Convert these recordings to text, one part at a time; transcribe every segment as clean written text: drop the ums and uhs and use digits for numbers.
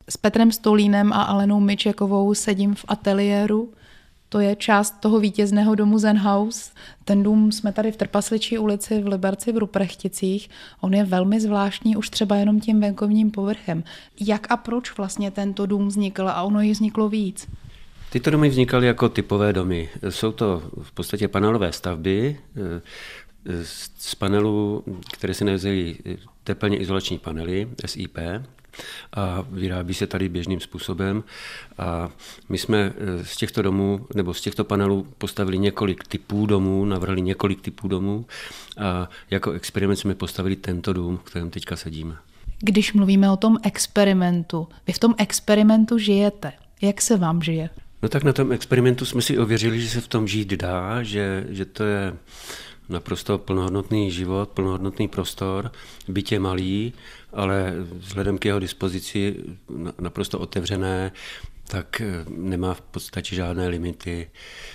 S Petrem Stolínem a Alenou Mičekovou sedím v ateliéru. To je část toho vítězného domu Zen House. Ten dům jsme tady v Trpasličí ulici v Liberci v Ruprechticích. On je velmi zvláštní už třeba jenom tím venkovním povrchem. Jak a proč vlastně tento dům vznikl a ono jich vzniklo víc? Tyto domy vznikaly jako typové domy. Jsou to v podstatě panelové stavby z panelů, které se nazývají teplně izolační panely, SIP, a vyrábí se tady běžným způsobem. A my jsme z těchto domů, nebo z těchto panelů postavili několik typů domů, navrhli několik typů domů a jako experiment jsme postavili tento dům, v kterém teďka sedíme. Když mluvíme o tom experimentu, vy v tom experimentu žijete. Jak se vám žije? No tak na tom experimentu jsme si ověřili, že se v tom žít dá, že to je naprosto plnohodnotný život, plnohodnotný prostor, byť je malý, ale vzhledem k jeho dispozici naprosto otevřené, tak nemá v podstatě žádné limity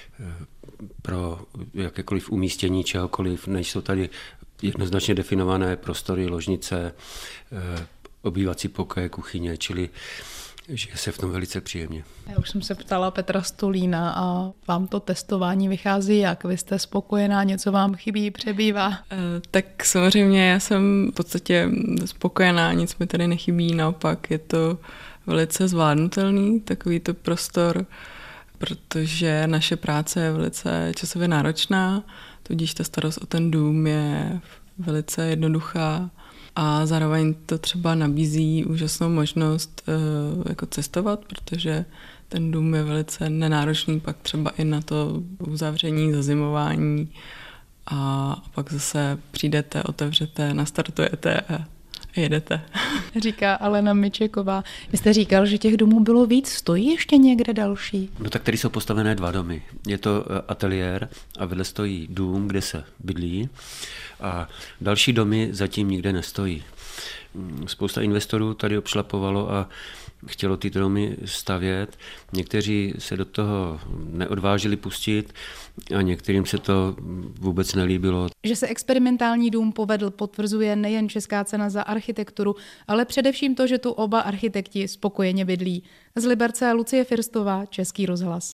pro jakékoliv umístění čehokoliv. Nejsou tady jednoznačně definované prostory, ložnice, obývací pokoje, kuchyně, čili žije se v tom velice příjemně. Já už jsem se ptala Petra Stolína a vám to testování vychází jak? Vy jste spokojená, něco vám chybí, přebývá? Tak samozřejmě já jsem v podstatě spokojená, nic mi tady nechybí, naopak je to velice zvládnutelný takovýto prostor, protože naše práce je velice časově náročná, tudíž ta starost o ten dům je velice jednoduchá. A zároveň to třeba nabízí úžasnou možnost jako cestovat, protože ten dům je velice nenáročný pak třeba i na to uzavření, zazimování a pak zase přijdete, otevřete, nastartujete a jedete. Říká Alena Mičeková. Vy jste říkal, že těch domů bylo víc. Stojí ještě někde další? No tak tady jsou postavené 2 domy. Je to ateliér a vedle stojí dům, kde se bydlí a další domy zatím nikde nestojí. Spousta investorů tady obšlapovalo a chtělo ty domy stavět. Někteří se do toho neodvážili pustit a některým se to vůbec nelíbilo. Že se experimentální dům povedl, potvrzuje nejen Česká cena za architekturu, ale především to, že tu oba architekti spokojeně bydlí. Z Liberce Lucie Firstová, Český rozhlas.